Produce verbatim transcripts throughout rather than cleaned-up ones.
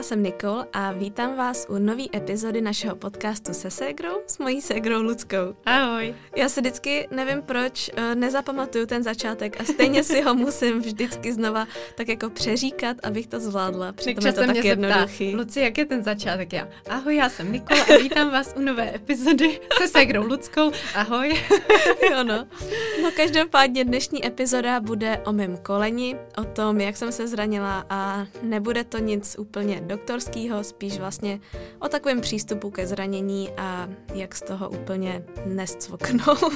já jsem Nikol a vítám vás u nové epizody našeho podcastu se ségrou s mojí ségrou Luckou. Ahoj. Já si vždycky, nevím proč, nezapamatuju ten začátek a stejně si ho musím vždycky znova tak jako přeříkat, abych to zvládla. Přitom je to tak jednoduchý. Luci, jak je ten začátek? Já. Ahoj, já jsem Nikol a vítám vás u nové epizody se ségrou Luckou. Ahoj. Jo no. No každopádně dnešní epizoda bude o mém koleni, o tom, jak jsem se zranila a nebude to nic úplně doktorského, spíš vlastně o takovém přístupu ke zranění a jak z toho úplně nescvoknout.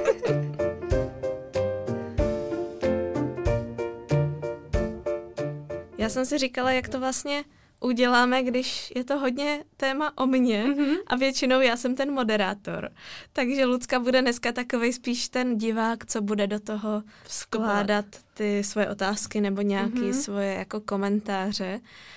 Já jsem si říkala, jak to vlastně uděláme, když je to hodně téma o mně mm-hmm. a většinou já jsem ten moderátor. Takže Lucka bude dneska takovej spíš ten divák, co bude do toho vkládat ty svoje otázky nebo nějaké mm-hmm. svoje jako komentáře.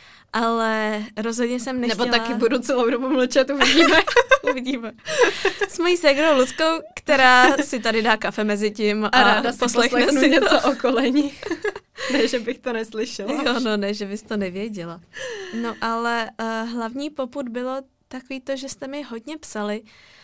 Ale rozhodně jsem nechtěla... Nebo taky budu celou dobu mlčet, uvidíme. Uvidíme. S mojí ségrou Luckou, která si tady dá kafe mezi tím a, a ráda si poslechne si něco o koleni. Ne, že bych to neslyšela. Jo, no ne, že bys to nevěděla. No ale uh, hlavní popud bylo takový to, že jste mi hodně psali,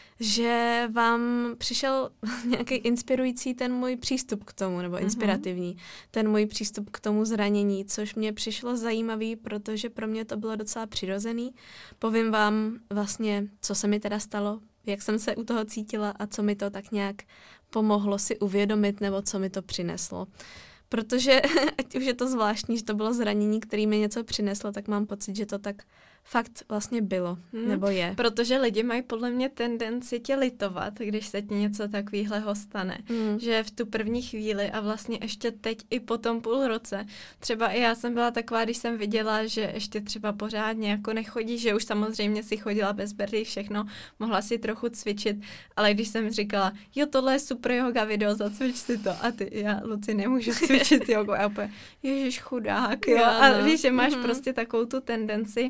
že vám přišel nějaký inspirující ten můj přístup k tomu, nebo inspirativní, uh-huh. ten můj přístup k tomu zranění, což mě přišlo zajímavý, protože pro mě to bylo docela přirozený. Povím vám vlastně, co se mi teda stalo, jak jsem se u toho cítila a co mi to tak nějak pomohlo si uvědomit, nebo co mi to přineslo. Protože, ať už je to zvláštní, že to bylo zranění, které mi něco přineslo, tak mám pocit, že to tak fakt vlastně bylo, hmm. nebo je. Protože lidi mají podle mě tendenci tě litovat, když se ti něco takového stane. Hmm. Že v tu první chvíli a vlastně ještě teď i po tom půl roce. Třeba i já jsem byla taková, když jsem viděla, že ještě třeba pořádně jako nechodí, že už samozřejmě si chodila bez berdy, všechno, mohla si trochu cvičit, ale když jsem říkala, jo, tohle je super yoga video, zacvič si to. A ty, já, Luci, nemůžu cvičit jogu. A opět, ježiš, chudák, jo. A no. víš, že máš hmm. prostě takovou tu tendenci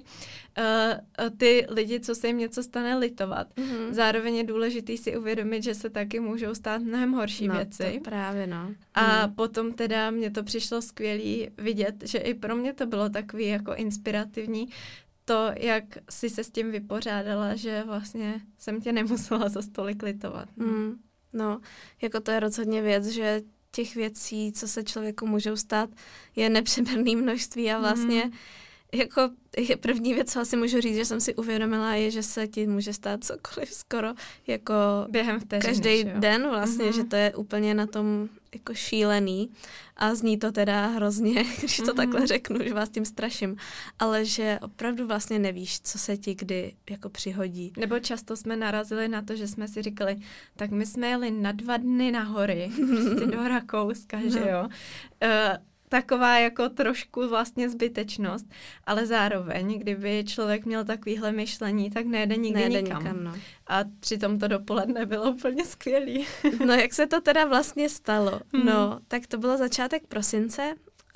Uh, ty lidi, co se jim něco stane, litovat. Mm-hmm. Zároveň je důležitý si uvědomit, že se taky můžou stát mnohem horší no, věci. To právě, no. A mm. potom teda mně to přišlo skvělý vidět, že i pro mě to bylo takový jako inspirativní, to, jak jsi se s tím vypořádala, že vlastně jsem tě nemusela za stolik litovat. Mm. No, jako to je rozhodně věc, že těch věcí, co se člověku můžou stát, je nepřeberné množství a vlastně mm. jako je první věc, co asi můžu říct, že jsem si uvědomila, je, že se ti může stát cokoliv skoro jako během vteřiny, každý den vlastně, mm-hmm. že to je úplně na tom jako šílený a zní to teda hrozně, když to mm-hmm. takhle řeknu, že vás tím straším, ale že opravdu vlastně nevíš, co se ti kdy jako přihodí. Nebo často jsme narazili na to, že jsme si říkali, tak my jsme jeli na dva dny na hory, prostě do Rakouska, no. že jo. Uh, Taková jako trošku vlastně zbytečnost, ale zároveň, kdyby člověk měl takovýhle myšlení, tak nejde nikdy nejde nikam. nikam no. A přitom to dopoledne bylo úplně skvělý. No jak se to teda vlastně stalo? Hmm. No, tak to bylo začátek prosince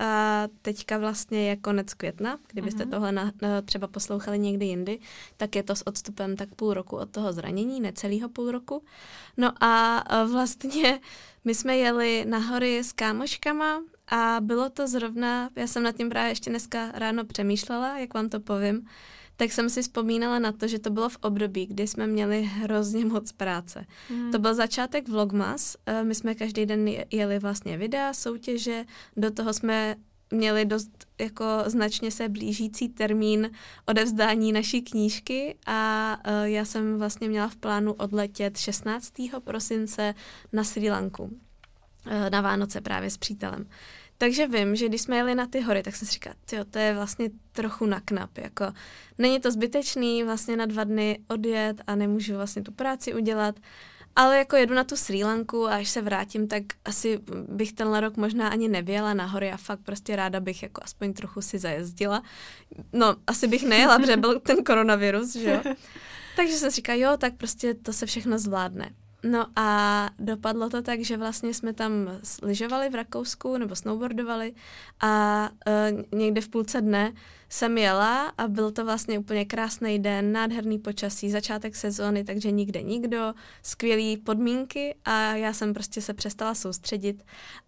a teďka vlastně je konec května. Kdybyste hmm. tohle na, na, třeba poslouchali někdy jindy, tak je to s odstupem tak půl roku od toho zranění, necelýho půl roku. No a vlastně my jsme jeli na hory s kámoškama, a bylo to zrovna, já jsem nad tím právě ještě dneska ráno přemýšlela, jak vám to povím, tak jsem si vzpomínala na to, že to bylo v období, kdy jsme měli hrozně moc práce. Hmm. To byl začátek Vlogmas, my jsme každý den jeli vlastně videa, soutěže, do toho jsme měli dost jako značně se blížící termín odevzdání naší knížky a já jsem vlastně měla v plánu odletět šestnáctého prosince na Srí Lanku. Na Vánoce právě s přítelem. Takže vím, že když jsme jeli na ty hory, tak jsem si říkala, tyjo, to je vlastně trochu na knap, jako není to zbytečný vlastně na dva dny odjet a nemůžu vlastně tu práci udělat, ale jako jedu na tu Srí Lanku a až se vrátím, tak asi bych tenhle rok možná ani nevěla na hory a fakt prostě ráda bych jako aspoň trochu si zajezdila. No, asi bych nejela, protože byl ten koronavirus, že jo. Takže jsem si říkala, jo, tak prostě to se všechno zvládne. No a dopadlo to tak, že vlastně jsme tam lyžovali v Rakousku nebo snowboardovali a uh, někde v půlce dne jsem jela a byl to vlastně úplně krásný den, nádherný počasí, začátek sezóny, takže nikde nikdo, skvělý podmínky a já jsem prostě se přestala soustředit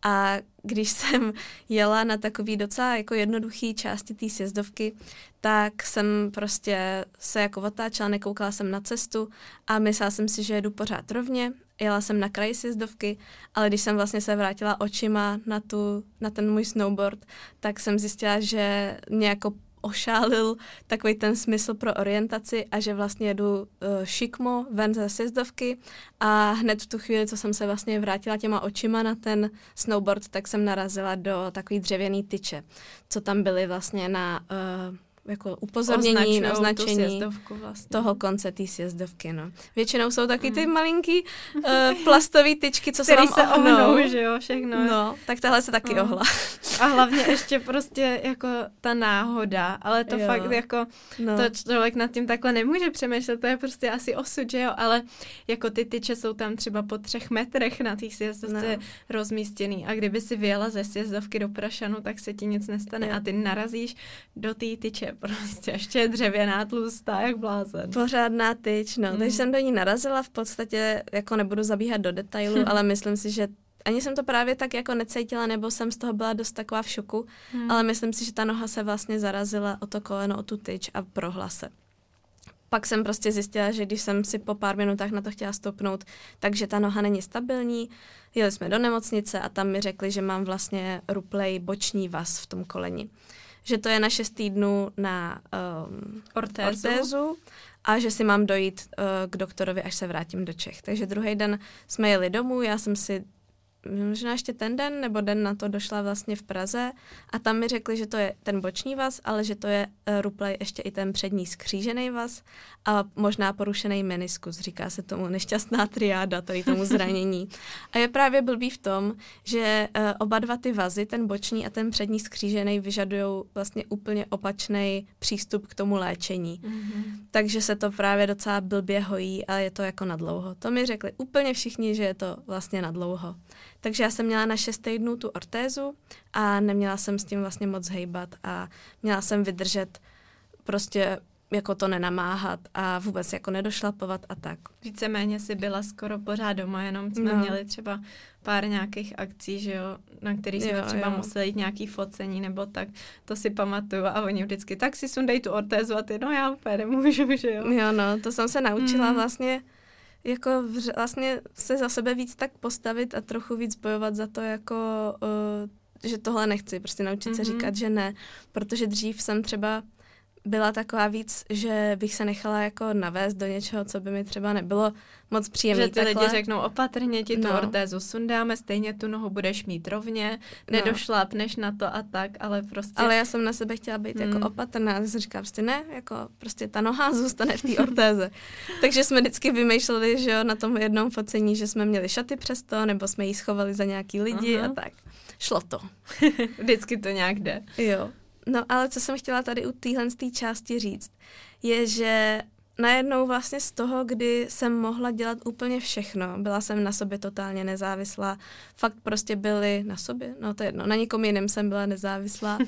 a když jsem jela na takový docela jako jednoduchý části té sjezdovky, tak jsem prostě se jako otáčela, nekoukala jsem na cestu a myslela jsem si, že jedu pořád rovně. Jela jsem na kraji sjezdovky, ale když jsem vlastně se vrátila očima na, tu, na ten můj snowboard, tak jsem zjistila, že mě jako ošálil takový ten smysl pro orientaci a že vlastně jedu uh, šikmo ven ze sjezdovky a hned v tu chvíli, co jsem se vlastně vrátila těma očima na ten snowboard, tak jsem narazila do takový dřevěný tyče, co tam byly vlastně na uh, jako upozornění, označení vlastně. Toho konce té sjezdovky. No. Většinou jsou taky ty mm. malinký uh, plastový tyčky, co který se vám se ohnou. ohnou, že jo, všechno. No, tak tahle se taky no. ohla. A hlavně ještě prostě jako ta náhoda, ale to jo. fakt jako, no. to člověk nad tím takhle nemůže přemýšlet, to je prostě asi osud, že jo, ale jako ty tyče jsou tam třeba po třech metrech na těch sjezdovce no. rozmístěný a kdyby si vyjela ze sjezdovky do Prašanu, tak se ti nic nestane jo. a ty narazíš do té tyče. Prostě ještě dřevěná, tlustá, jak blázen. Pořádná tyč, no. Mm. Takže jsem do ní narazila, v podstatě jako nebudu zabíhat do detailu, ale myslím si, že ani jsem to právě tak jako necítila, nebo jsem z toho byla dost taková v šoku, mm. ale myslím si, že ta noha se vlastně zarazila o to koleno, o tu tyč a prohla se. Pak jsem prostě zjistila, že když jsem si po pár minutách na to chtěla stoupnout, takže ta noha není stabilní. Jeli jsme do nemocnice a tam mi řekli, že mám vlastně ruplej boční vaz v tom koleni. Že to je na šest týdnů na um, ortézu. ortézu a že si mám dojít uh, k doktorovi, až se vrátím do Čech. Takže druhý den jsme jeli domů, já jsem si možná ještě ten den nebo den na to došla vlastně v Praze a tam mi řekli, že to je ten boční vaz, ale že to je uh, ruplej ještě i ten přední skřížený vaz a možná porušený meniskus, říká se tomu nešťastná triáda, tady tomu zranění. A je právě blbý v tom, že uh, oba dva ty vazy, ten boční a ten přední skřížený, vyžadují vlastně úplně opačný přístup k tomu léčení. Mm-hmm. Takže se to právě docela blbě hojí a je to jako nadlouho. To mi řekli úplně všichni, že je to vlastně nadlouho. Takže já jsem měla na šest týdnů tu ortézu a neměla jsem s tím vlastně moc hejbat a měla jsem vydržet prostě jako to nenamáhat a vůbec jako nedošlapovat a tak. Víceméně si byla skoro pořád doma, jenom jsme no. měli třeba pár nějakých akcí, že jo, na kterých jsme jo, třeba jo. museli jít nějaký focení nebo tak, to si pamatuju a oni vždycky, tak si sundej tu ortézu a ty, no já úplně nemůžu, že jo. Jo, no, to jsem se naučila mm. vlastně jako vř- vlastně se za sebe víc tak postavit a trochu víc bojovat za to, jako, uh, že tohle nechci, prostě naučit mm-hmm. se říkat, že ne, protože dřív jsem třeba byla taková víc, že bych se nechala jako navést do něčeho, co by mi třeba nebylo moc příjemný. Že ty takhle. Lidi řeknou, opatrně ti tu no. ortézu sundáme, stejně tu nohu budeš mít rovně, nedošlápneš no. na to a tak, ale prostě... Ale já jsem na sebe chtěla být hmm. jako opatrná, já jsem říkala prostě ne, jako prostě ta noha zůstane v té ortéze. Takže jsme vždycky vymýšleli, že jo, na tom jednom focení, že jsme měli šaty přes to, nebo jsme jí schovali za nějaký lidi Aha. a tak. Šlo to. Vždycky to nějak jde. Jo. No, ale co jsem chtěla tady u téhle části říct, je, že najednou vlastně z toho, kdy jsem mohla dělat úplně všechno, byla jsem na sobě totálně nezávislá, fakt prostě byly na sobě, no to je jedno, na nikom jiném jsem byla nezávislá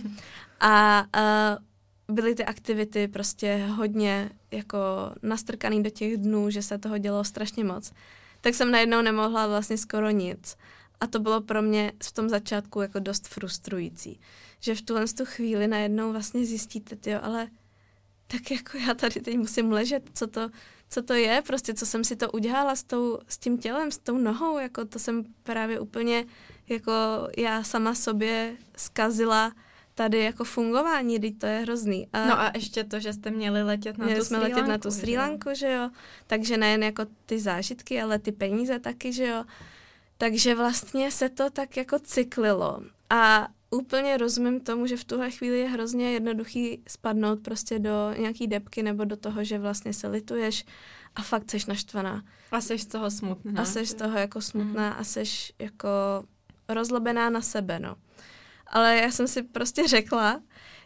a uh, byly ty aktivity prostě hodně jako nastrkaný do těch dnů, že se toho dělo strašně moc, tak jsem najednou nemohla vlastně skoro nic. A to bylo pro mě v tom začátku jako dost frustrující. Že v tuhle tu chvíli najednou vlastně zjistíte, tyjo, ale tak jako já tady teď musím ležet, co to, co to je, prostě co jsem si to udělala s, tou, s tím tělem, s tou nohou, jako to jsem právě úplně, jako já sama sobě zkazila tady jako fungování, teď to je hrozný. A no a ještě to, že jste měli letět na měli tu jsme Srí letět Lanku, na tu Srí Lanku, že jo, takže nejen jako ty zážitky, ale ty peníze taky, že jo. Takže vlastně se to tak jako cyklilo a úplně rozumím tomu, že v tuhle chvíli je hrozně jednoduchý spadnout prostě do nějaký depky nebo do toho, že vlastně se lituješ a fakt seš naštvaná. A seš z toho smutná. A seš z toho jako smutná mm. a seš jako rozlobená na sebe, no. Ale já jsem si prostě řekla,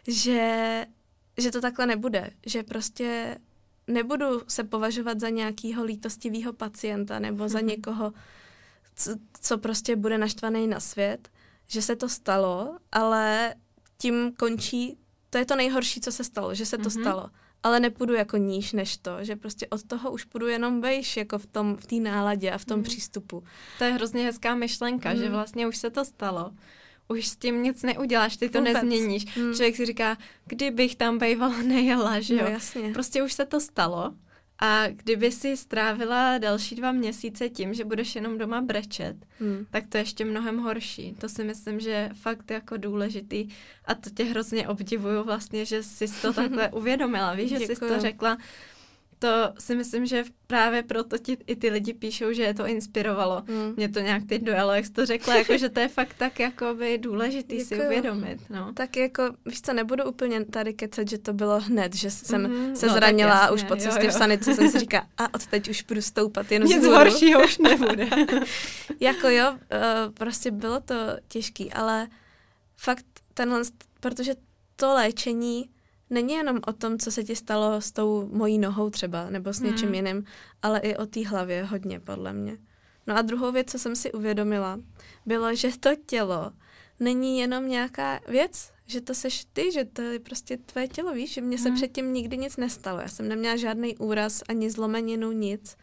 že, že to takhle nebude, že prostě nebudu se považovat za nějakýho lítostivýho pacienta nebo za někoho, co, co prostě bude naštvaný na svět, že se to stalo, ale tím končí to je to nejhorší, co se stalo, že se to mm-hmm. stalo. Ale nepůjdu jako níž než to, že prostě od toho už půjdu jenom vejš, jako v tom, v té náladě a v tom mm. přístupu. To je hrozně hezká myšlenka, mm. že vlastně už se to stalo. Už s tím nic neuděláš, ty to Vůbec. nezměníš. Mm. Člověk si říká, kdybych tam bývala nejela, že jo? No, jasně. Prostě už se to stalo a kdyby si strávila další dva měsíce tím, že budeš jenom doma brečet, mm. tak to je ještě mnohem horší. To si myslím, že je fakt jako důležitý a to tě hrozně obdivuju vlastně, že jsi to takhle uvědomila, víš, že jsi to řekla. To si myslím, že právě proto ti i ty lidi píšou, že je to inspirovalo. Mm. Mě to nějak teď dojalo, jak jsi to řekla, jako, že to je fakt tak jakoby důležitý Děkuju. si uvědomit. No. Tak jako, víš co, nebudu úplně tady kecat, že to bylo hned, že jsem mm-hmm. se no, zranila a už po cestě v sanice jsem si říkala, a od teď už budu stoupat jenom Nic horšího už nebude. Jako jo, uh, prostě bylo to těžký, ale fakt tenhle, protože to léčení není jenom o tom, co se ti stalo s tou mojí nohou třeba, nebo s něčím hmm. jiným, ale i o té hlavě hodně, podle mě. No a druhou věc, co jsem si uvědomila, bylo, že to tělo není jenom nějaká věc, že to seš ty, že to je prostě tvé tělo, víš, že mně se hmm. předtím nikdy nic nestalo. Já jsem neměla žádný úraz, ani zlomeninu, nic.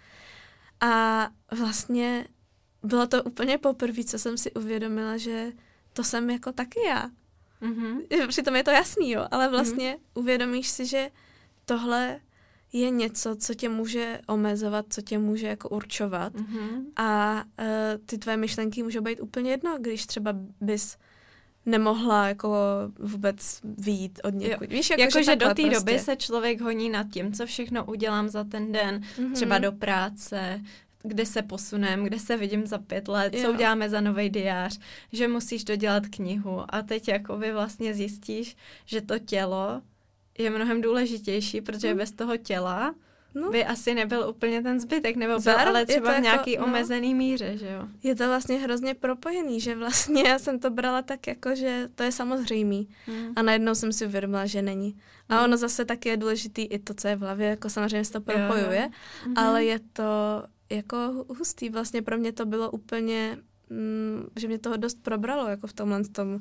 A vlastně bylo to úplně poprvé, co jsem si uvědomila, že to jsem jako taky já. Mm-hmm. Přitom je to jasný, jo, ale vlastně mm-hmm. uvědomíš si, že tohle je něco, co tě může omezovat, co tě může jako určovat mm-hmm. a uh, ty tvé myšlenky můžou být úplně jedno, když třeba bys nemohla jako vůbec vyjít od někud. Víš, jako, jako že, že do té prostě. doby se člověk honí nad tím, co všechno udělám za ten den, mm-hmm. třeba do práce, kde se posunem, kde se vidím za pět let, jo. co uděláme za nový diář, že musíš dodělat knihu a teď jakoby vlastně zjistíš, že to tělo je mnohem důležitější, protože hmm. bez toho těla no. by asi nebyl úplně ten zbytek, nebo byl Zároveň ale třeba v jako, nějaký no, omezený míře, že jo. Je to vlastně hrozně propojený, že vlastně já jsem to brala tak jako, že to je samozřejmý hmm. a najednou jsem si uvědomila, že není. A hmm. ono zase taky je důležitý i to, co je v hlavě, jako samozřejmě se to propojuje, hmm. ale je to jako hustý. Vlastně pro mě to bylo úplně, mm, že mě toho dost probralo, jako v tomhle tom uh,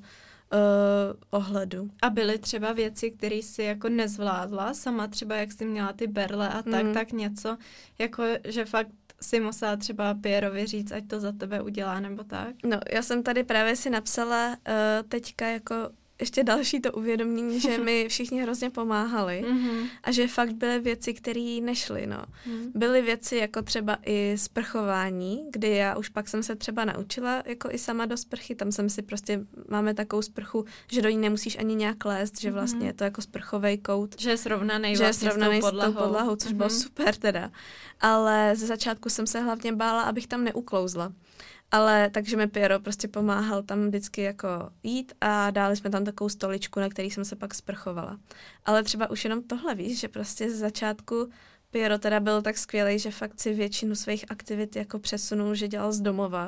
ohledu. A byly třeba věci, které jsi jako nezvládla, sama třeba jak jsi měla ty berle a tak, mm. tak něco, jako že fakt si musela třeba Pierovi říct, ať to za tebe udělá, nebo tak? No, já jsem tady právě si napsala uh, teďka jako ještě další to uvědomění, že mi všichni hrozně pomáhali mm-hmm. a že fakt byly věci, které nešly, no. Mm. Byly věci jako třeba i sprchování, kdy já už pak jsem se třeba naučila jako i sama do sprchy, tam jsem si prostě, máme takovou sprchu, že do ní nemusíš ani nějak lézt, že vlastně je to jako sprchovej kout. Že je srovnaný že vlastně je srovnaný s tou podlahou. S tou podlahou, což mm-hmm. bylo super teda. Ale ze začátku jsem se hlavně bála, abych tam neuklouzla. Ale takže mi Piero prostě pomáhal tam vždycky jako jít a dali jsme tam takovou stoličku, na který jsem se pak sprchovala. Ale třeba už jenom tohle víš, že prostě z začátku Piero teda byl tak skvělý, že fakt si většinu svých aktivit jako přesunul, že dělal z domova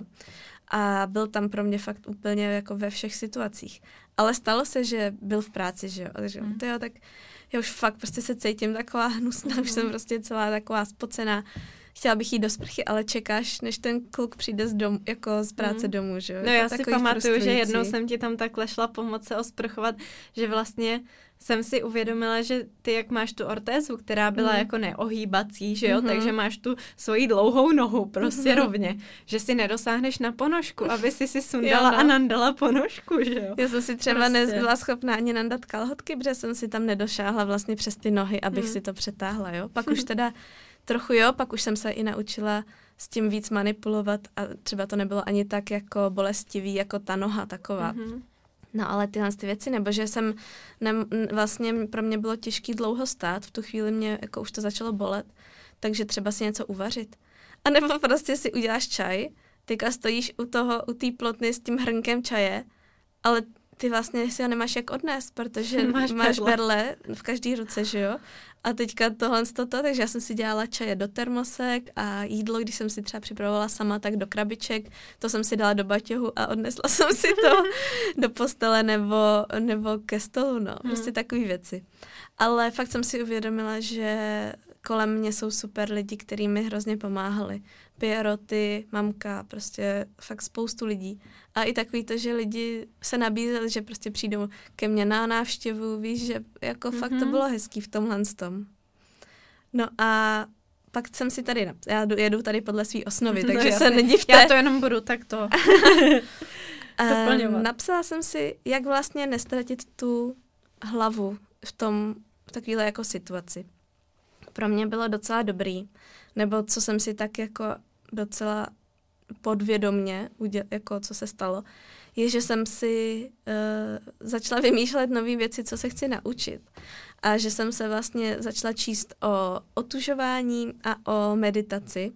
a byl tam pro mě fakt úplně jako ve všech situacích. Ale stalo se, že byl v práci, že jo, takže mm. to jo, tak já už fakt prostě se cítím taková hnusná, mm. už jsem prostě celá taková spocená. Chtěla bych jít do sprchy, ale čekáš, než ten kluk přijde z, dom, jako z práce mm. domů, že jo? No já si pamatuju, že jednou jsem ti tam takhle šla pomoct se osprchovat, že vlastně jsem si uvědomila, že ty jak máš tu ortézu, která byla mm. jako neohýbací, že jo, mm-hmm. takže máš tu svoji dlouhou nohu prostě mm-hmm. rovně, že si nedosáhneš na ponožku, aby si si sundala jo, no. a nandala ponožku, že jo. Já jsem si třeba prostě. nebyla schopná ani nandat kalhotky, protože jsem si tam nedošáhla vlastně přes ty nohy, abych mm. si to přetáhla, jo. Pak už teda trochu jo, pak už jsem se i naučila s tím víc manipulovat a třeba to nebylo ani tak jako bolestivý, jako ta noha taková. Mm-hmm. No ale tyhle ty věci, nebo že jsem, ne, vlastně pro mě bylo těžký dlouho stát, v tu chvíli mě jako už to začalo bolet, takže třeba si něco uvařit. A nebo prostě si uděláš čaj, teďka stojíš u toho, u té plotny s tím hrnkem čaje, ale ty vlastně si ho nemáš jak odnést, protože máš, máš berle v každý ruce, že jo? A teďka tohle toto, takže já jsem si dělala čaje do termosek a jídlo, když jsem si třeba připravovala sama, tak do krabiček, to jsem si dala do baťohu a odnesla jsem si to do postele nebo, nebo ke stolu, no. Prostě hmm. takové věci. Ale fakt jsem si uvědomila, že kolem mě jsou super lidi, kteří mi hrozně pomáhali. Pieroty, mamka, prostě fakt spoustu lidí. A i takový to, že lidi se nabízeli, že prostě přijdou ke mně na návštěvu, víš, že jako mm-hmm. fakt to bylo hezký v tomhle tom. No a pak jsem si tady, já jedu tady podle svý osnovy, takže no, se nedivte. Já to jenom budu takto doplňovat. Napsala jsem si, jak vlastně nestratit tu hlavu v tom, v takovéhle jako situaci. Pro mě bylo docela dobrý, nebo co jsem si tak jako docela podvědomně, uděl, jako co se stalo, je, že jsem si uh, začala vymýšlet nové věci, co se chci naučit. A že jsem se vlastně začala číst o otužování a o meditaci.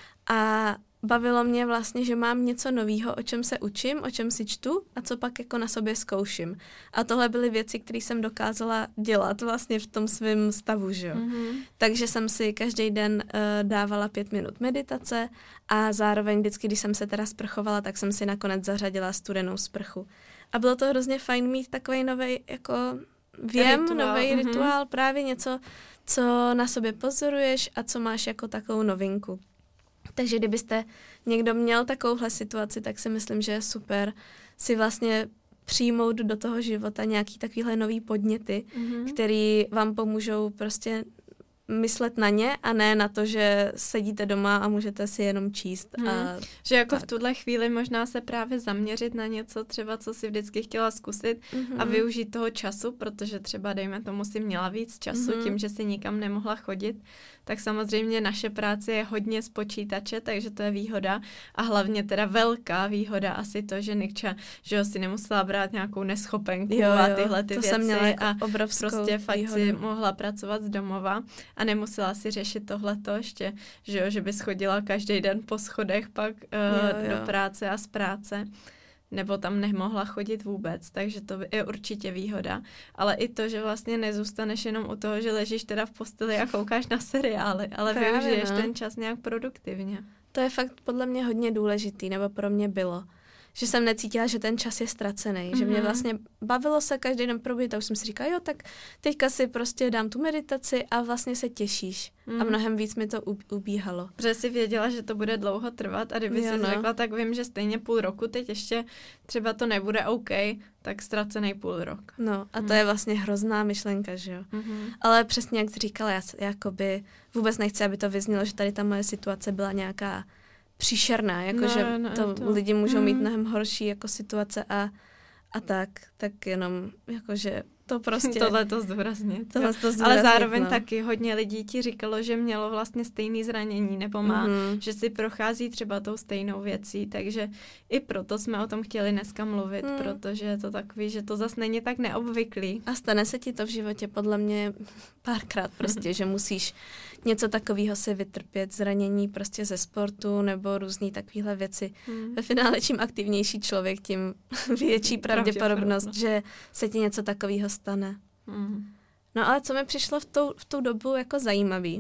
A bavilo mě vlastně, že mám něco nového, o čem se učím, o čem si čtu a co pak jako na sobě zkouším. A tohle byly věci, které jsem dokázala dělat vlastně v tom svém stavu, že jo. Mm-hmm. Takže jsem si každý den uh, dávala pět minut meditace a zároveň vždycky, když jsem se teda sprchovala, tak jsem si nakonec zařadila studenou sprchu. A bylo to hrozně fajn mít takovej novej jako věm, nový mm-hmm. rituál, právě něco, co na sobě pozoruješ a co máš jako takovou novinku. Takže kdybyste někdo měl takovouhle situaci, tak si myslím, že je super si vlastně přijmout do toho života nějaký takovýhle nový podněty, mm-hmm. který vám pomůžou prostě myslet na ně a ne na to, že sedíte doma a můžete si jenom číst. Hmm. A že jako tak. v tuhle chvíli možná se právě zaměřit na něco třeba, co si vždycky chtěla zkusit mm-hmm. a využít toho času, protože třeba dejme tomu si měla víc času mm-hmm. tím, že si nikam nemohla chodit, tak samozřejmě naše práce je hodně z počítače, takže to je výhoda a hlavně teda velká výhoda asi to, že Nikča, že jo, si nemusela brát nějakou neschopenku jo, jo, a tyhle ty to věci jsem měla jako a prostě fakt výhodu. si mohla pracovat z domova a nemusela si řešit tohleto ještě, že jo, že bys chodila každý den po schodech pak uh, jo, jo. do práce a z práce, nebo tam nemohla chodit vůbec, takže to je určitě výhoda. Ale i to, že vlastně nezůstaneš jenom u toho, že ležíš teda v posteli a koukáš na seriály, ale právě, využiješ no. ten čas nějak produktivně. To je fakt podle mě hodně důležitý, nebo pro mě bylo. Že jsem necítila, že ten čas je ztracený, mm-hmm. že mě vlastně bavilo se každý den probudit a už jsem si říkala, jo, tak teďka si prostě dám tu meditaci a vlastně se těšíš. Mm. A mnohem víc mi to ubíhalo. Protože jsi věděla, že to bude dlouho trvat a kdyby jo, si no. řekla, tak vím, že stejně půl roku teď ještě třeba to nebude OK, tak ztracený půl rok. No a to mm. je vlastně hrozná myšlenka, že jo. Mm-hmm. Ale přesně jak jsi říkala, já jakoby vůbec nechci, aby to vyznělo, že tady ta moje situace byla nějaká příšerná, jakože no, no, to, to lidi můžou mm. mít mm. mnohem horší jako situace a, a tak, tak jenom jakože to prostě... Tohle to zdůraznit. Tohle to zdůraznit, ale zároveň no. taky hodně lidí ti říkalo, že mělo vlastně stejné zranění, nebo má, mm-hmm. že si prochází třeba tou stejnou věcí, takže i proto jsme o tom chtěli dneska mluvit, mm. protože je to takový, že to zase není tak neobvyklý. A stane se ti to v životě podle mě párkrát prostě, že musíš něco takového si vytrpět, zranění prostě ze sportu nebo různý takovéhle věci. Mm. Ve finále čím aktivnější člověk, tím větší pravděpodobnost, že se ti něco takového stane. Mm. No ale co mi přišlo v tu, v tu dobu jako zajímavý,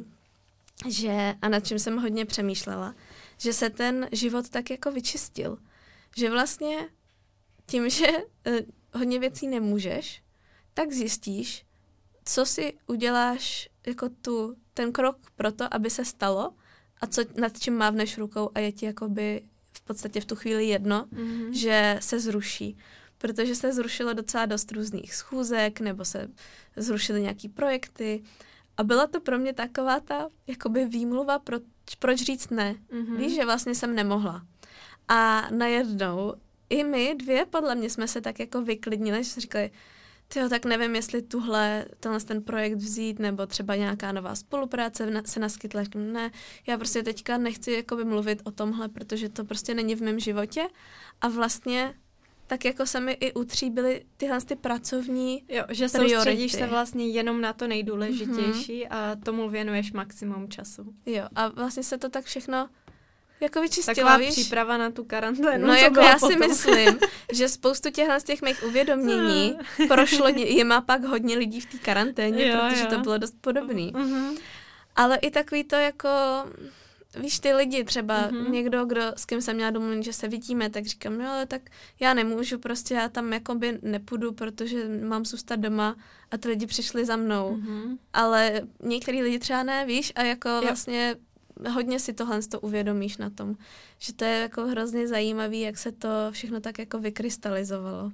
že, a nad čím jsem hodně přemýšlela, že se ten život tak jako vyčistil. Že vlastně tím, že eh, hodně věcí nemůžeš, tak zjistíš, co si uděláš jako tu, ten krok pro to, aby se stalo a co, nad čím mávneš rukou a je ti jakoby v podstatě v tu chvíli jedno, mm-hmm. že se zruší. Protože se zrušilo docela dost různých schůzek nebo se zrušily nějaký projekty a byla to pro mě taková ta jakoby výmluva, proč, proč říct ne. Mm-hmm. Víš, že vlastně jsem nemohla. A najednou i my dvě, podle mě, jsme se tak jako vyklidnili, že jsme říkali, tyjo, tak nevím, jestli tuhle, tenhle ten projekt vzít, nebo třeba nějaká nová spolupráce se naskytla. Ne, já prostě teďka nechci jakoby mluvit o tomhle, protože to prostě není v mém životě a vlastně tak jako se mi i utříbily tyhle ty pracovní jo, že priority. Soustředíš se vlastně jenom na to nejdůležitější mm-hmm. a tomu věnuješ maximum času. Jo, a vlastně se to tak všechno jako vyčistilo, taková víš? příprava na tu karanténu. No jako já potom? si myslím, že spoustu těchhle z těch mých uvědomění prošlo jima pak hodně lidí v té karanténě, jo, protože jo. to bylo dost podobný. Mm-hmm. Ale i takový to jako víš, ty lidi třeba, mm-hmm. někdo, kdo, s kým jsem měla domluvit, že se vidíme, tak říkám, no ale tak já nemůžu, prostě já tam jakoby nepůjdu, protože mám zůstat doma a ty lidi přišli za mnou. Mm-hmm. Ale některý lidi třeba ne, víš, a jako jo. vlastně hodně si tohle to uvědomíš na tom, že to je jako hrozně zajímavý, jak se to všechno tak jako vykrystalizovalo.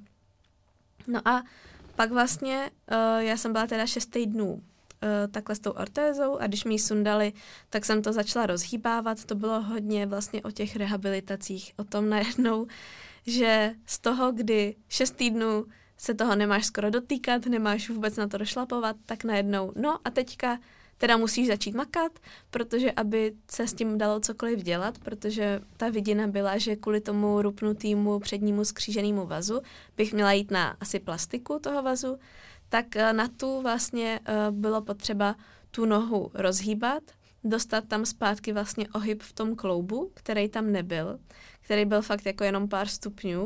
No a pak vlastně uh, já jsem byla teda šest týdnů uh, takhle s tou ortézou a když mi ji sundali, tak jsem to začala rozhýbávat. To bylo hodně vlastně o těch rehabilitacích, o tom najednou, že z toho, kdy šest týdnů se toho nemáš skoro dotýkat, nemáš vůbec na to došlapovat, tak najednou, no a teďka teda musíš začít makat, protože aby se s tím dalo cokoliv dělat, protože ta vidina byla, že kvůli tomu rupnutýmu přednímu skříženému vazu bych měla jít na asi plastiku toho vazu, tak na tu vlastně bylo potřeba tu nohu rozhýbat, dostat tam zpátky vlastně ohyb v tom kloubu, který tam nebyl, který byl fakt jako jenom pár stupňů,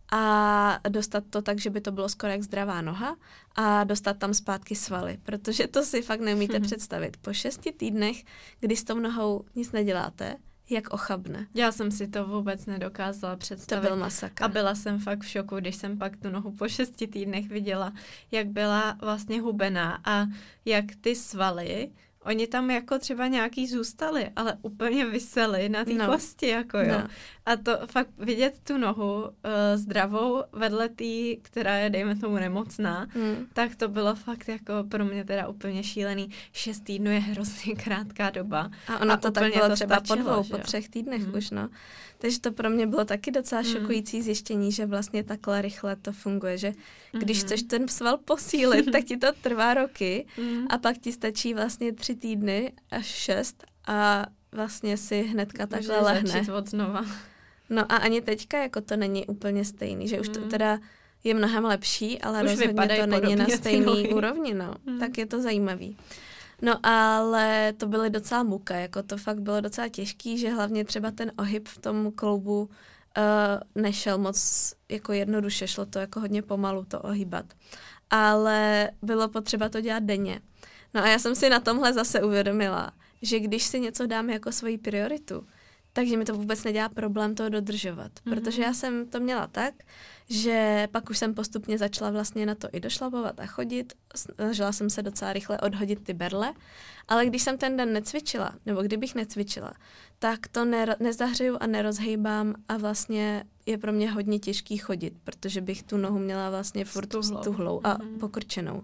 a dostat to tak, že by to bylo skoro jak zdravá noha a dostat tam zpátky svaly, protože to si fakt neumíte hmm. představit. Po šesti týdnech, kdy s tou nohou nic neděláte, jak ochabne. Já jsem si to vůbec nedokázala představit. To byl masakr. A byla jsem fakt v šoku, když jsem pak tu nohu po šesti týdnech viděla, jak byla vlastně hubená a jak ty svaly, oni tam jako třeba nějaký zůstali, ale úplně viseli na té no. kosti, jako jo. No. A to fakt vidět tu nohu uh, zdravou vedle té, která je, dejme tomu, nemocná, mm. tak to bylo fakt jako pro mě teda úplně šílený. Šest týdnů je hrozně krátká doba. A ono a to tak bylo to třeba stačilo, po dvou, že? po třech týdnech mm. už, no. Takže to pro mě bylo taky docela mm. šokující zjištění, že vlastně takhle rychle to funguje, že když mm. chceš ten sval posílit, tak ti to trvá roky mm. a pak ti stačí vlastně tři týdny až šest a vlastně si hnedka takhle lehne. Od znova. No a ani teďka jako to není úplně stejný, že už to teda je mnohem lepší, ale už rozhodně to není na stejný úrovni, no. Mm. Tak je to zajímavý. No ale to byly docela muka, jako to fakt bylo docela těžký, že hlavně třeba ten ohyb v tom kloubu uh, nešel moc jako jednoduše, šlo to jako hodně pomalu to ohýbat. Ale bylo potřeba to dělat denně. No a já jsem si na tomhle zase uvědomila, že když si něco dám jako svoji prioritu, takže mi to vůbec nedělá problém to dodržovat. Mm-hmm. Protože já jsem to měla tak, že pak už jsem postupně začala vlastně na to i došlapovat a chodit. Snažila jsem se docela rychle odhodit ty berle, ale když jsem ten den necvičila, nebo kdybych necvičila, tak to ne- nezahřeju a nerozhejbám a vlastně je pro mě hodně těžký chodit, protože bych tu nohu měla vlastně furt stuhlou a mm-hmm. pokrčenou.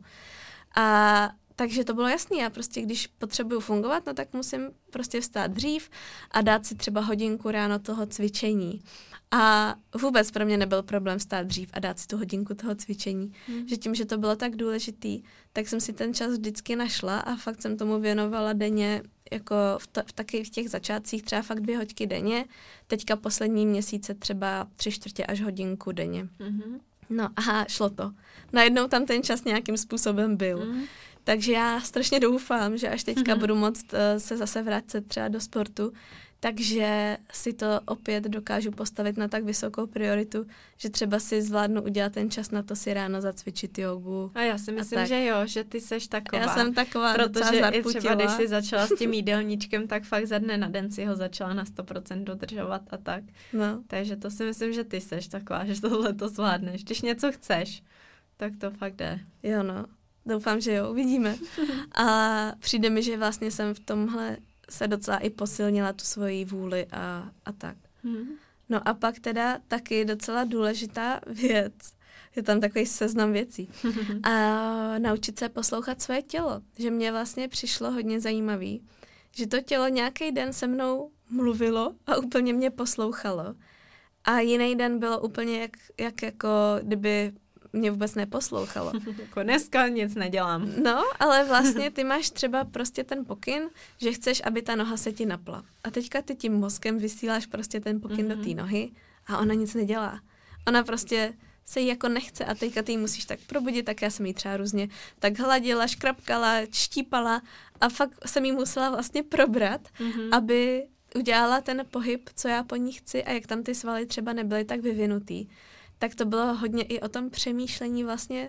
A takže to bylo jasný, já prostě když potřebuju fungovat, no tak musím prostě vstát dřív a dát si třeba hodinku ráno toho cvičení. A vůbec pro mě nebyl problém vstát dřív a dát si tu hodinku toho cvičení. Hmm. Že tím, že to bylo tak důležitý, tak jsem si ten čas vždycky našla a fakt jsem tomu věnovala denně, jako v, to, v takových těch začátcích třeba fakt dvě hoďky denně. Teďka poslední měsíce třeba tři čtvrtě až hodinku denně. Hmm. No a šlo to. Najednou tam ten čas nějakým způsobem byl. Hmm. Takže já strašně doufám, že až teďka mm-hmm. budu moct uh, se zase vrátit třeba do sportu, takže si to opět dokážu postavit na tak vysokou prioritu, že třeba si zvládnu udělat ten čas na to si ráno zacvičit jogu. A já si myslím, že jo, že ty seš taková. Já jsem taková, protože i třeba když jsi začala s tím jídelníčkem, tak fakt za dne na den si ho začala na sto procent dodržovat a tak. No. Takže to si myslím, že ty seš taková, že tohle to zvládneš. Když něco chceš, tak to fakt jde. Jo no. Doufám, že jo, uvidíme. A přijde mi, že vlastně jsem v tomhle se docela i posilnila tu svoji vůli a, a tak. Hmm. No a pak teda taky docela důležitá věc. Je tam takový seznam věcí. A naučit se poslouchat svoje tělo. Že mě vlastně přišlo hodně zajímavý, že to tělo nějaký den se mnou mluvilo a úplně mě poslouchalo. A jiný den bylo úplně jak, jak jako kdyby mě vůbec neposlouchalo. Jako dneska nic nedělám. No, ale vlastně ty máš třeba prostě ten pokyn, že chceš, aby ta noha se ti napla. A teďka ty tím mozkem vysíláš prostě ten pokyn mm-hmm. do té nohy a ona nic nedělá. Ona prostě se jí jako nechce a teďka ty ji musíš tak probudit, tak já jsem jí třeba různě tak hladila, škrapkala, štípala a fakt jsem jí musela vlastně probrat, mm-hmm. aby udělala ten pohyb, co já po ní chci a jak tam ty svaly třeba nebyly tak vyvinutý. Tak to bylo hodně i o tom přemýšlení vlastně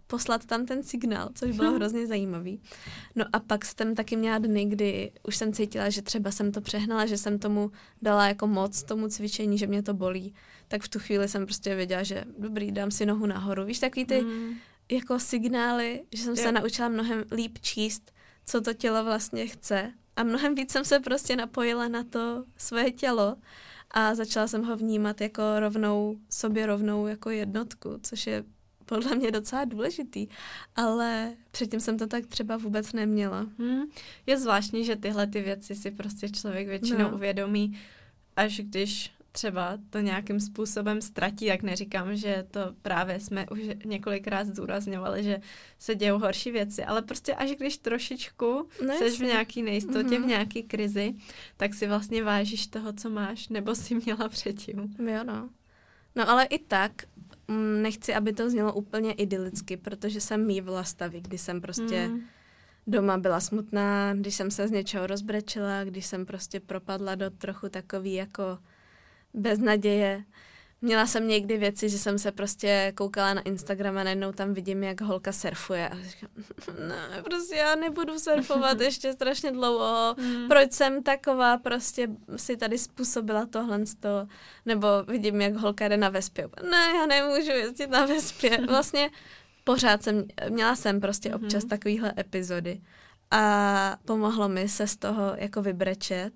poslat tam ten signál, což bylo hrozně zajímavý. No a pak jsem taky měla dny, kdy už jsem cítila, že třeba jsem to přehnala, že jsem tomu dala jako moc tomu cvičení, že mě to bolí. Tak v tu chvíli jsem prostě věděla, že dobrý, dám si nohu nahoru. Víš, takový ty mm. jako signály, že jsem jo. se naučila mnohem líp číst, co to tělo vlastně chce. A mnohem víc jsem se prostě napojila na to svoje tělo a začala jsem ho vnímat jako rovnou, sobě rovnou jako jednotku, což je podle mě docela důležitý, ale předtím jsem to tak třeba vůbec neměla. Hmm. Je zvláštní, že tyhle ty věci si prostě člověk většinou no. uvědomí, až když třeba to nějakým způsobem ztratí, jak neříkám, že to právě jsme už několikrát zdůrazňovali, že se dějou horší věci, ale prostě až když trošičku no seš v nějaký nejistotě, mm-hmm. v nějaký krizi, tak si vlastně vážíš toho, co máš, nebo si měla předtím. Jo, no. No ale i tak nechci, aby to znělo úplně idylicky, protože jsem mývala stavy, kdy jsem prostě mm. doma byla smutná, když jsem se z něčeho rozbrečela, když jsem prostě propadla do trochu takový jako beznaděje. Měla jsem někdy věci, že jsem se prostě koukala na Instagram a najednou tam vidím, jak holka surfuje a říkám, ne, prostě já nebudu surfovat ještě strašně dlouho, mm. proč jsem taková, prostě si tady způsobila tohle z toho, nebo vidím, jak holka jde na vespě. Ne, já nemůžu jezdit na vespě. Vlastně pořád jsem, měla jsem prostě občas mm. takovýhle epizody a pomohlo mi se z toho jako vybrečet.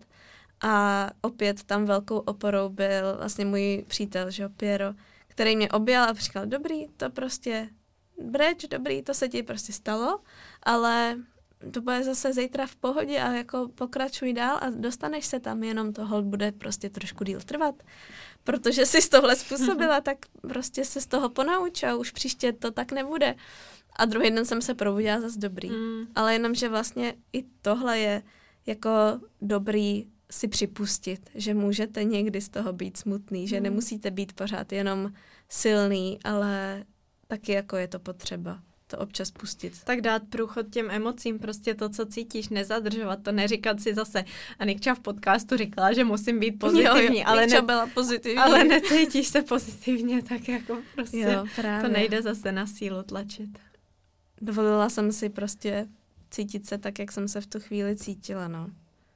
A opět tam velkou oporou byl vlastně můj přítel, že jo, Piero, který mě objal a říkal, dobrý, to prostě breč, dobrý, to se ti prostě stalo, ale to bude zase zítra v pohodě a jako pokračuj dál a dostaneš se tam, jenom to hold bude prostě trošku díl trvat, protože jsi z tohle způsobila, tak prostě se z toho ponauč a už příště to tak nebude. A druhý den jsem se probudila zase dobrý. Mm. Ale jenom, že vlastně i tohle je jako dobrý si připustit, že můžete někdy z toho být smutný, že hmm. nemusíte být pořád jenom silný, ale taky jako je to potřeba to občas pustit. Tak dát průchod těm emocím, prostě to, co cítíš, nezadržovat to, neříkat si zase. A Nikča v podcastu říkala, že musím být pozitivní, jo, jo, ale, ne, byla pozitivní. ale necítíš se pozitivně, tak jako prostě jo, to nejde zase na sílu tlačit. Dovolila jsem si prostě cítit se tak, jak jsem se v tu chvíli cítila, no.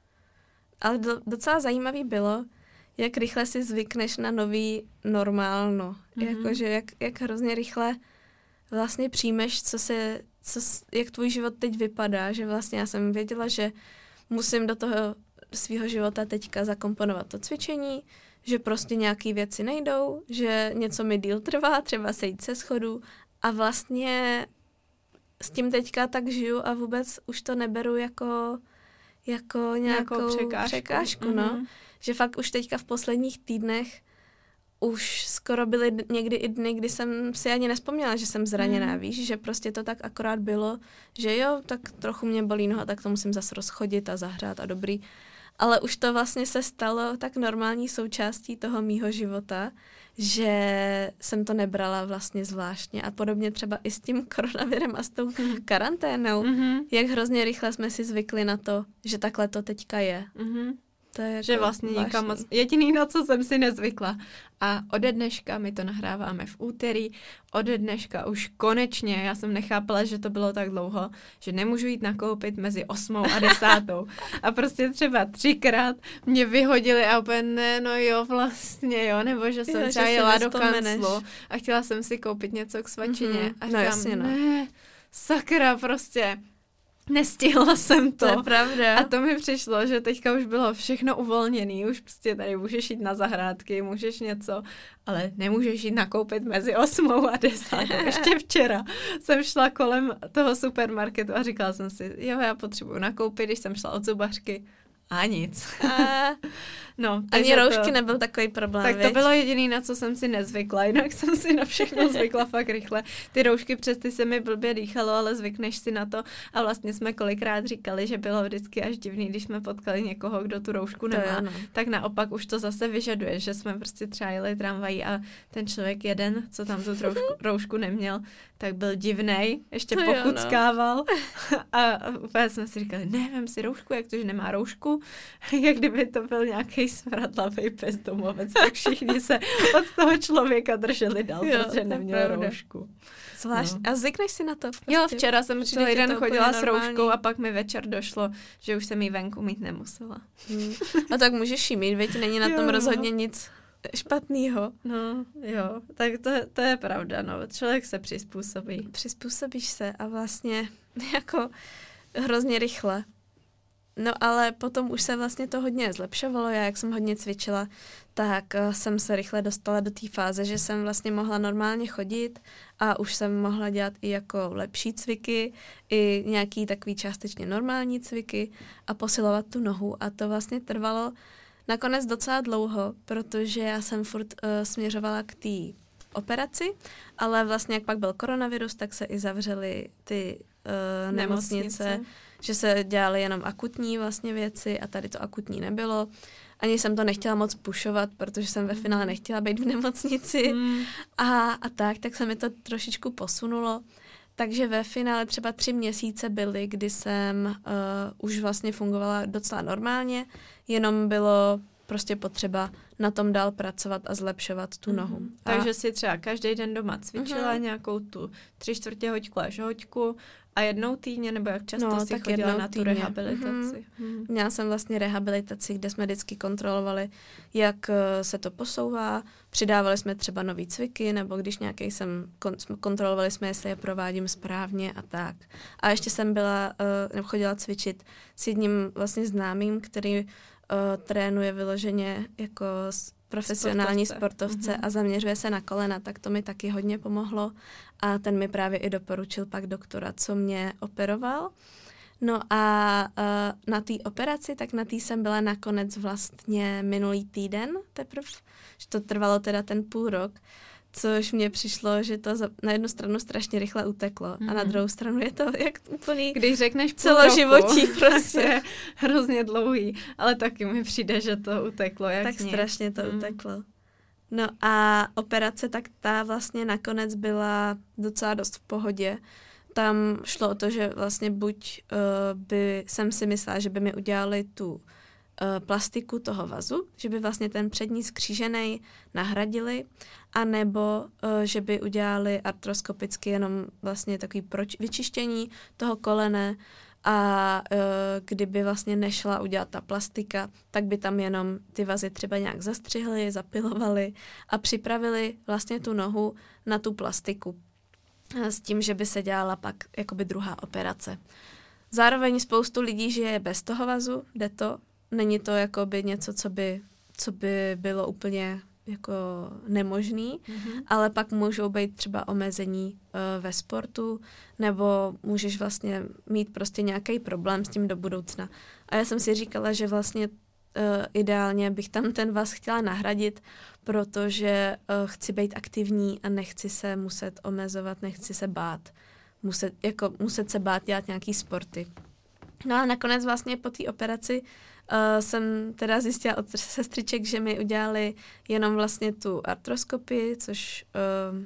Ale do, docela zajímavý bylo, jak rychle si zvykneš na nový normálno. Mm-hmm. Jakože jak, jak hrozně rychle vlastně přijmeš, co se, co, jak tvůj život teď vypadá. Že vlastně já jsem věděla, že musím do toho svého života teďka zakomponovat to cvičení, že prostě nějaký věci nejdou, že něco mi díl trvá, třeba sejít se schodů a vlastně s tím teďka tak žiju a vůbec už to neberu jako... jako nějakou, nějakou překážku, překážku mm-hmm. no. Že fakt už teďka v posledních týdnech už skoro byly někdy i dny, kdy jsem si ani nespomněla, že jsem zraněná, mm. víš, že prostě to tak akorát bylo, že jo, tak trochu mě bolí noha, tak to musím zase rozchodit a zahrát a dobrý. Ale už to vlastně se stalo tak normální součástí toho mýho života, že jsem to nebrala vlastně zvláštně. A podobně třeba i s tím koronavirem a s tou karanténou, mm-hmm. jak hrozně rychle jsme si zvykli na to, že takhle to teďka je. Mm-hmm. To je jako že vlastně nikam moc, jediný, na co jsem si nezvykla. A ode dneška, my to nahráváme v úterý, ode dneška už konečně, já jsem nechápala, že to bylo tak dlouho, že nemůžu jít nakoupit mezi osmou a desátou. A prostě třeba třikrát mě vyhodili a úplně ne, no jo, vlastně jo, nebo že jsem jo, třeba jela do kanclu a chtěla jsem si koupit něco k svačině. Mm-hmm. A říkám, no jasně, no. ne, sakra, prostě... Nestihla jsem to. To je pravda. A to mi přišlo, že teďka už bylo všechno uvolněný, už prostě tady můžeš jít na zahrádky, můžeš něco, ale nemůžeš jít nakoupit mezi osmou a desátou. Ještě včera jsem šla kolem toho supermarketu a říkala jsem si, jo, já potřebuji nakoupit, když jsem šla od zubařky. A nic. A... No, ani roušky to... nebyl takový problém, Tak viď? To bylo jediný, na co jsem si nezvykla, jinak jsem si na všechno zvykla fakt rychle. Ty roušky přes ty se mi blbě dýchalo, ale zvykneš si na to a vlastně jsme kolikrát říkali, že bylo vždycky až divný, když jsme potkali někoho, kdo tu roušku nemá. Je, no. Tak naopak už to zase vyžaduje, že jsme prostě třeba jeli tramvají a ten člověk jeden, co tam tu roušku, roušku neměl, tak byl divnej, ještě to pokuckával jo, no. a úplně jsme si říkali, ne, vem si roušku, jak to, že nemá roušku, jak kdyby to byl nějaký nějaký smradlavý bezdomovec, tak všichni se od toho člověka drželi dál, jo, protože neměl roušku. Zvlášť. No. A zvykneš si na to? Prostě. Jo, včera jsem celý den chodila s rouškou a pak mi večer došlo, že už jsem jí venku mít nemusela. Hmm. A tak můžeš jí mít, veď není na tom jo. rozhodně nic špatného. No, jo, tak to, to je pravda, no. Člověk se přizpůsobí. Přizpůsobíš se a vlastně jako hrozně rychle. No ale potom už se vlastně to hodně zlepšovalo. Já, jak jsem hodně cvičila, tak jsem se rychle dostala do té fáze, že jsem vlastně mohla normálně chodit a už jsem mohla dělat i jako lepší cviky, i nějaký takový částečně normální cviky a posilovat tu nohu. A to vlastně trvalo nakonec docela dlouho, protože já jsem furt uh, směřovala k té operaci, ale vlastně jak pak byl koronavirus, tak se i zavřely ty uh, nemocnice, nemocnice, že se dělaly jenom akutní vlastně věci a tady to akutní nebylo. Ani jsem to nechtěla moc pušovat, protože jsem ve finále nechtěla být v nemocnici mm. a, a tak, tak se mi to trošičku posunulo. Takže ve finále třeba tři měsíce byly, kdy jsem uh, už vlastně fungovala docela normálně, jenom bylo prostě potřeba na tom dál pracovat a zlepšovat tu nohu. Mm-hmm. A... Takže si třeba každý den doma cvičila mm-hmm. nějakou tu tři čtvrtě hoďku až hoďku a jednou týdně, nebo jak často no, si chodila na tu týdně. Rehabilitaci? Mm-hmm. Měla jsem vlastně rehabilitaci, kde jsme vždycky kontrolovali, jak se to posouvá, přidávali jsme třeba nový cviky, nebo když nějaký jsem, kontrolovali jsme, jestli je provádím správně a tak. A ještě jsem byla, nebo chodila cvičit s jedním vlastně známým, který Uh, trénuje vyloženě jako profesionální sportovce, sportovce mm-hmm. a zaměřuje se na kolena, tak to mi taky hodně pomohlo a ten mi právě i doporučil pak doktora, co mě operoval. No a uh, na té operaci, tak na té jsem byla nakonec vlastně minulý týden teprve, že to trvalo teda ten půl rok, což mně přišlo, že to za, na jednu stranu strašně rychle uteklo mm. a na druhou stranu je to jak úplný Když řekneš celoživotí prostě. Je hrozně dlouhý, ale taky mi přijde, že to uteklo jak Tak nic. strašně to mm. uteklo. No a operace, tak ta vlastně nakonec byla docela dost v pohodě. Tam šlo o to, že vlastně buď uh, by jsem si myslela, že by mi udělali tu plastiku toho vazu, že by vlastně ten přední skříženej nahradili, anebo že by udělali artroskopicky jenom vlastně takový proč, vyčištění toho kolene a kdyby vlastně nešla udělat ta plastika, tak by tam jenom ty vazy třeba nějak zastřihli, zapilovali a připravili vlastně tu nohu na tu plastiku s tím, že by se dělala pak jakoby druhá operace. Zároveň spoustu lidí žije bez toho vazu, jde to. Není to jakoby něco, co by, co by bylo úplně jako nemožný, mm-hmm. ale pak můžou být třeba omezení uh, ve sportu, nebo můžeš vlastně mít prostě nějaký problém s tím do budoucna. A já jsem si říkala, že vlastně uh, ideálně bych tam ten vaz chtěla nahradit, protože uh, chci být aktivní a nechci se muset omezovat, nechci se bát. Muset, jako, muset se bát dělat nějaký sporty. No a nakonec vlastně po té operaci Uh, jsem teda zjistila od sestřiček, že mi udělali jenom vlastně tu artroskopii, což, uh,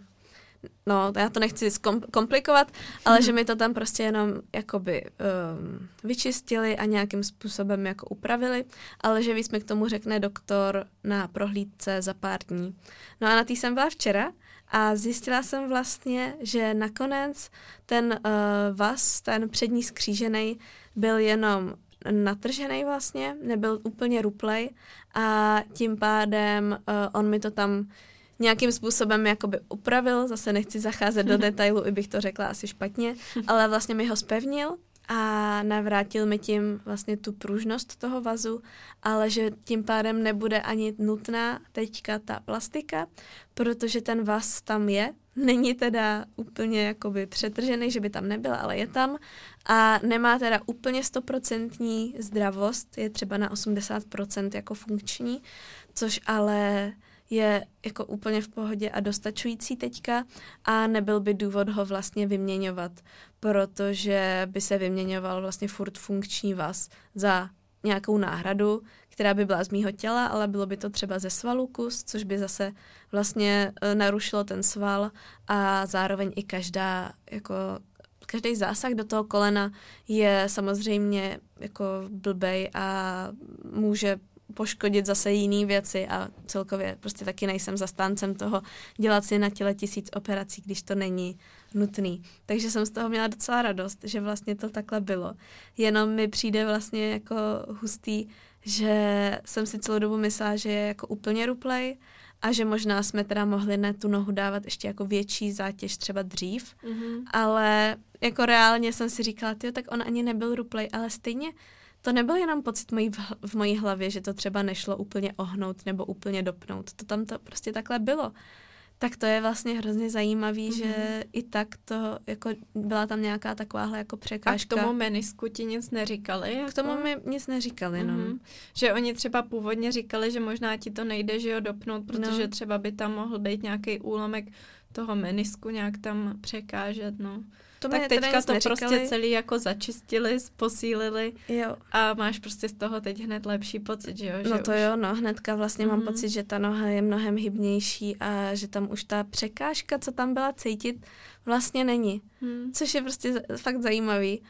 no, já to nechci zkom- komplikovat, ale hmm. že mi to tam prostě jenom jakoby um, vyčistili a nějakým způsobem jako upravili, ale že víc mi k tomu řekne doktor na prohlídce za pár dní. No a na tý jsem byla včera a zjistila jsem vlastně, že nakonec ten uh, vaz, ten přední skříženej, byl jenom natržený vlastně, nebyl úplně ruplej a tím pádem uh, on mi to tam nějakým způsobem jakoby upravil, zase nechci zacházet do detailu, i bych to řekla asi špatně, ale vlastně mi ho zpevnil a navrátil mi tím vlastně tu pružnost toho vazu, ale že tím pádem nebude ani nutná teďka ta plastika, protože ten vaz tam je, není teda úplně jakoby přetržený, že by tam nebyla, ale je tam a nemá teda úplně stoprocentní zdravost, je třeba na osmdesát procent jako funkční, což ale je jako úplně v pohodě a dostačující teďka a nebyl by důvod ho vlastně vyměňovat, protože by se vyměňoval vlastně furt funkční vaz za nějakou náhradu, která by byla z mýho těla, ale bylo by to třeba ze svalu kus, což by zase vlastně narušilo ten sval a zároveň i každá, jako, každý zásah do toho kolena je samozřejmě jako blbej a může poškodit zase jiný věci a celkově prostě taky nejsem zastáncem toho dělat si na těle tisíc operací, když to není nutný. Takže jsem z toho měla docela radost, že vlastně to takhle bylo. Jenom mi přijde vlastně jako hustý, že jsem si celou dobu myslela, že je jako úplně ruplej a že možná jsme teda mohli na tu nohu dávat ještě jako větší zátěž třeba dřív, mm-hmm. ale jako reálně jsem si říkala, tyjo, tak on ani nebyl ruplej, ale stejně to nebyl jenom pocit mojí v, v mojí hlavě, že to třeba nešlo úplně ohnout nebo úplně dopnout. To tam to prostě takhle bylo. Tak to je vlastně hrozně zajímavý, mm-hmm. že i tak to, jako byla tam nějaká takováhle jako překážka. A k tomu menisku ti nic neříkali? Jako? K tomu mi nic neříkali, mm-hmm. no. Že oni třeba původně říkali, že možná ti to nejde, že jo, dopnout, protože no. třeba by tam mohl být nějaký úlomek toho menisku, nějak tam překážet, no. To tak teďka to neříkali. Prostě celý jako začistili, posílili jo. a máš prostě z toho teď hned lepší pocit, že jo? Že no to už... jo, no hnedka vlastně mm-hmm. mám pocit, že ta noha je mnohem hybnější a že tam už ta překážka, co tam byla cítit, vlastně není. Hmm. Což je prostě fakt zajímavý.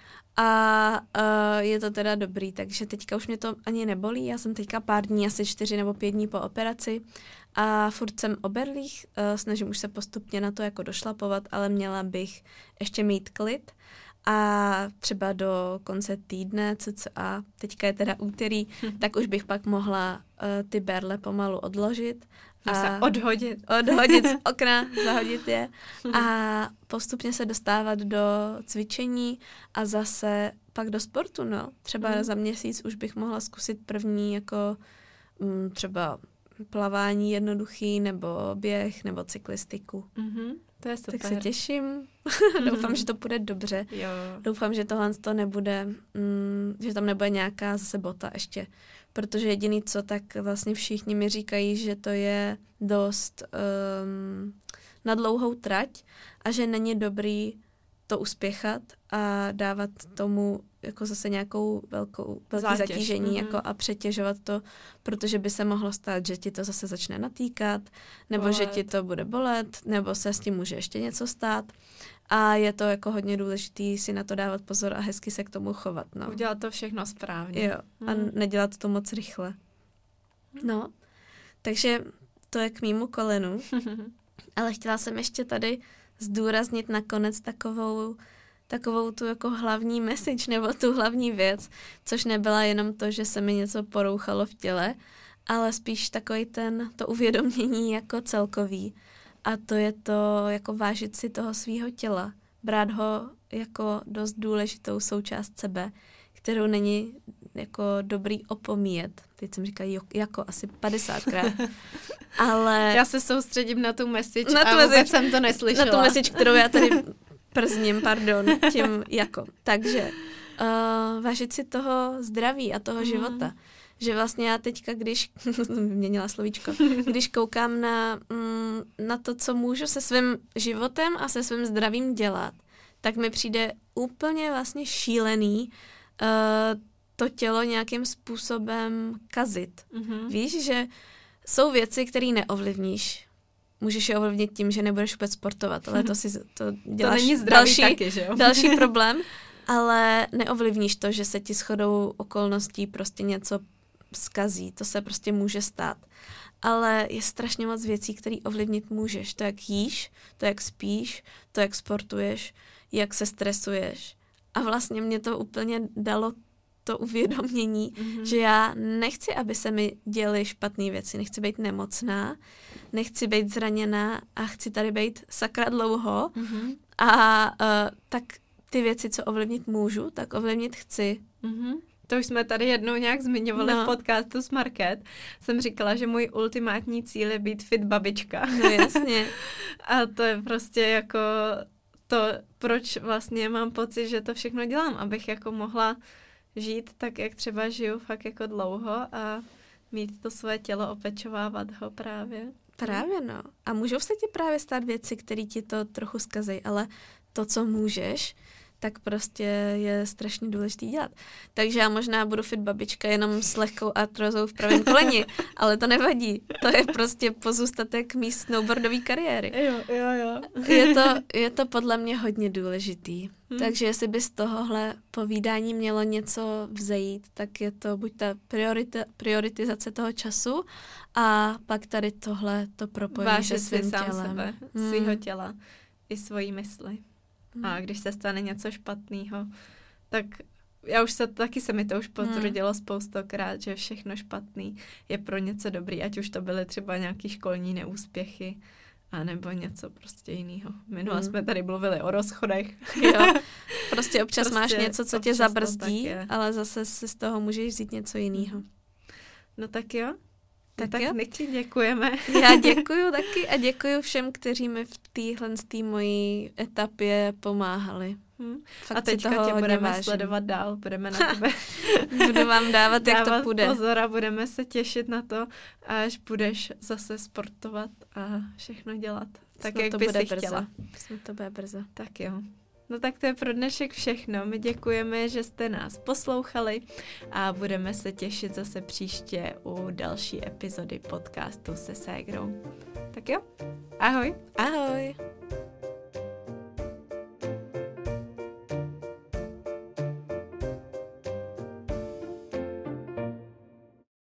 A uh, je to teda dobrý, takže teďka už mě to ani nebolí. Já jsem teďka pár dní, asi čtyři nebo pět dní po operaci a furt jsem oberlých, uh, snažím už se postupně na to jako došlapovat, ale měla bych ještě mít klid a třeba do konce týdne cca, teďka je teda úterý, hm. tak už bych pak mohla uh, ty berle pomalu odložit. A se odhodit. Odhodit z okna, zahodit je a postupně se dostávat do cvičení a zase pak do sportu, no. Třeba mm. za měsíc už bych mohla zkusit první jako m, třeba plavání jednoduchý, nebo běh, nebo cyklistiku. Mm-hmm. To je super. Tak se těším. Doufám, že to půjde dobře. Jo. Doufám, že tohle to nebude, mm, že tam nebude nějaká zase bota ještě. Protože jediný co, tak vlastně všichni mi říkají, že to je dost um, na dlouhou trať a že není dobrý to uspěchat a dávat tomu jako zase nějakou velkou velké zatížení mm-hmm. jako a přetěžovat to, protože by se mohlo stát, že ti to zase začne natýkat, nebo bolet. Že ti to bude bolet, nebo se s tím může ještě něco stát. A je to jako hodně důležitý si na to dávat pozor a hezky se k tomu chovat. No. Udělat to všechno správně. Jo, a mm. nedělat to moc rychle. No, takže to je k mýmu kolenu. Ale chtěla jsem ještě tady zdůraznit nakonec takovou, takovou tu jako hlavní message, nebo tu hlavní věc, což nebyla jenom to, že se mi něco porouchalo v těle, ale spíš takový ten, to uvědomění jako celkový. A to je to, jako vážit si toho svýho těla. Brát ho jako dost důležitou součást sebe, kterou není jako dobrý opomíjet. Teď jsem říkala jako asi padesátkrát. Ale... Já se soustředím na tu message na tu a message, vůbec jsem to neslyšela. Na tu message, kterou já tady przním, pardon, tím jako. Takže uh, vážit si toho zdraví a toho mm. života. Že vlastně já teďka, když, měnila slovíčko, když koukám na, mm, na to, co můžu se svým životem a se svým zdravím dělat, tak mi přijde úplně vlastně šílený uh, to tělo nějakým způsobem kazit. Mm-hmm. Víš, že jsou věci, které neovlivníš. Můžeš je ovlivnit tím, že nebudeš vůbec sportovat, ale to si to děláš to není zdraví další, taky, že jo? další problém, ale neovlivníš to, že se ti shodou okolností prostě něco zkazí, to se prostě může stát. Ale je strašně moc věcí, které ovlivnit můžeš. To, jak jíš, to, jak spíš, to, jak sportuješ, jak se stresuješ. A vlastně mě to úplně dalo to uvědomění, mm-hmm. že já nechci, aby se mi děly špatné věci. Nechci být nemocná, nechci být zraněná a chci tady být sakra dlouho. Mm-hmm. A uh, tak ty věci, co ovlivnit můžu, tak ovlivnit chci. Mm-hmm. To už jsme tady jednou nějak zmiňovali no. v podcastu s Market. Jsem říkala, že můj ultimátní cíl je být fit babička. No jasně. A to je prostě jako to, proč vlastně mám pocit, že to všechno dělám, abych jako mohla žít tak, jak třeba žiju fakt jako dlouho a mít to své tělo, opečovávat ho právě. Právě no. A můžou se ti právě stát věci, které ti to trochu zkazí, ale to, co můžeš, tak prostě je strašně důležitý dělat. Takže já možná budu fit babička jenom s lehkou artrózou v pravém koleni, ale to nevadí. To je prostě pozůstatek mý snowboardové kariéry. Jo, jo, jo. Je to, je to podle mě hodně důležitý. Hmm. Takže jestli by z tohohle povídání mělo něco vzejít, tak je to buď ta priorita, prioritizace toho času a pak tady tohle to propojení se svým sám tělem. Sebe, hmm. svýho těla i svojí mysli. Hmm. A když se stane něco špatného, tak já už se, taky se mi to už potvrdilo hmm. spoustokrát, že všechno špatný je pro něco dobrý, ať už to byly třeba nějaký školní neúspěchy, a nebo něco prostě jiného. Minule hmm. jsme tady mluvili o rozchodech. Jo, prostě občas prostě máš něco, co tě občas zabrzdí, ale zase si z toho můžeš vzít něco jiného. No tak jo. Tak, no tak jo. Niky, děkujeme. Já děkuju taky a děkuju všem, kteří mi v téhle tý mojí etapě pomáhali. Hmm. A teďka tě budeme vážím. sledovat dál, budeme na tebe budu vám dávat, jak to půjde. Pozor a budeme se těšit na to, až budeš zase sportovat a všechno dělat. Tak Snad jak to by bude si brzo. chtěla. Snad to bude brzo. Tak jo. No tak to je pro dnešek všechno. My děkujeme, že jste nás poslouchali a budeme se těšit zase příště u další epizody podcastu se ségrou. Tak jo, ahoj. Ahoj.